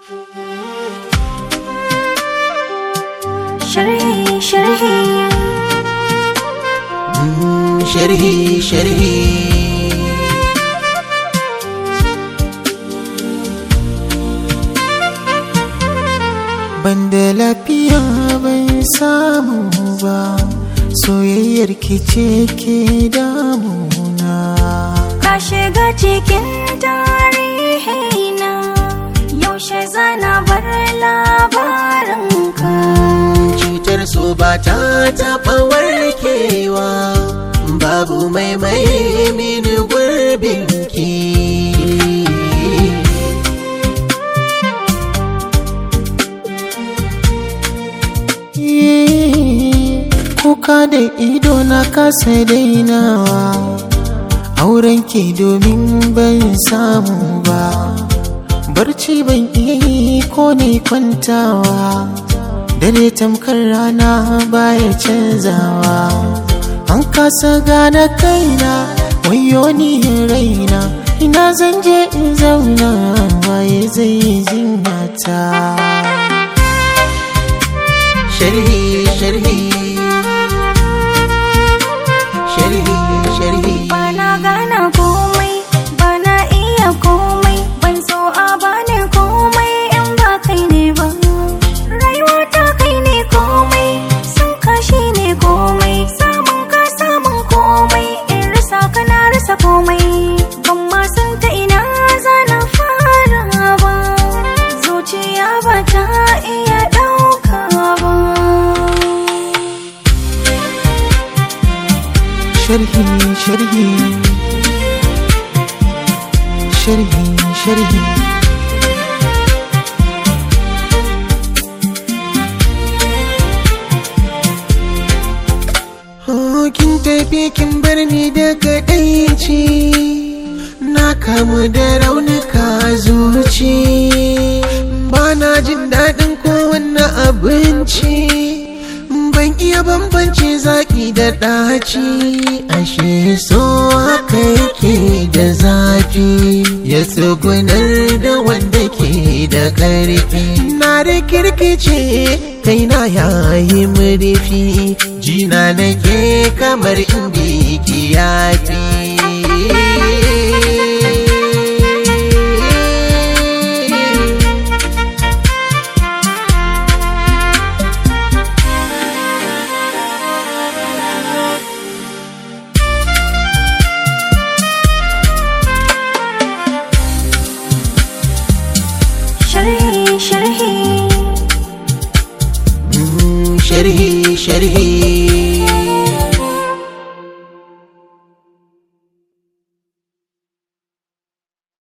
Sharhi, sharhi. Sharhi, sharhi. Banda lafiya ban samu ba, soyayyar ki ce ke damuna. Ka shiga cikin tarihina, yaushe zana bar labarinka. Cutar so ba ta taɓa warkewa, babu mai mini gurbinki. Kuka da ido na kasa dainawa, auren ke domin ban samu ba. Barci ban iya yi ko ne kwantawa, dare tamkar rana baya canzawa. An kasa gane kaina, wayo ni raina, ina zan je in zauna, waye zai yi jinyata. Sharhi, sharhi. Sharhi, sharhi. Bana gana komai, bana iya komai, ban so a bani komai in ba kai ne ba. Rayuwa ta kai ne komai, sun kashi ne komai, samun ka samun komai, in rasa ka na rasa komai. Ban ma san ta ina zana fara ba, zuciya ba ta iya ɗauka ba. Sharhi, sharhi. Sharhi, sharhi. Kin tafi kin bar ni da kadaici, na kamu da raunuka zuci, bana jin daɗin kowanne abinci, ban iya bambance zaki da ɗaci. Ashe so haka yake da zafi, ya tsugunar da wanda ke da ƙarfi. Na da kirkice kaina yayi murfi, jina nake kamar in biki yafi. Sharhi, sharhi. Sharhi, sharhi.